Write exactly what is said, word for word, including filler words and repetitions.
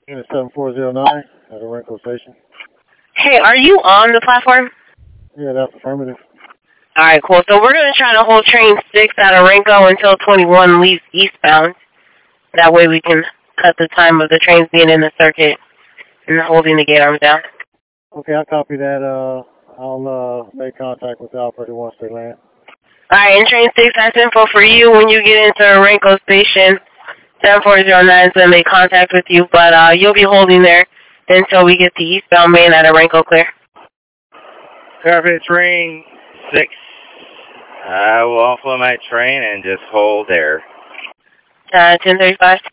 Unit seven four zero nine at Orenco Station. Hey, are you on the platform? Yeah, that's affirmative. All right, cool. So we're going to try to hold train six at Orenco until twenty-one leaves eastbound. That way we can cut the time of the trains being in the circuit and holding the gate arms down. Okay, I'll copy that. Uh, I'll uh, make contact with the operator once they land. All right, and train six has info for you when you get into Orenco Station. seven four zero nine is going to make contact with you, but uh, you'll be holding there until we get the eastbound main at Orenco clear. Copy train six. I will offload my train and just hold there. Uh, ten thirty-five.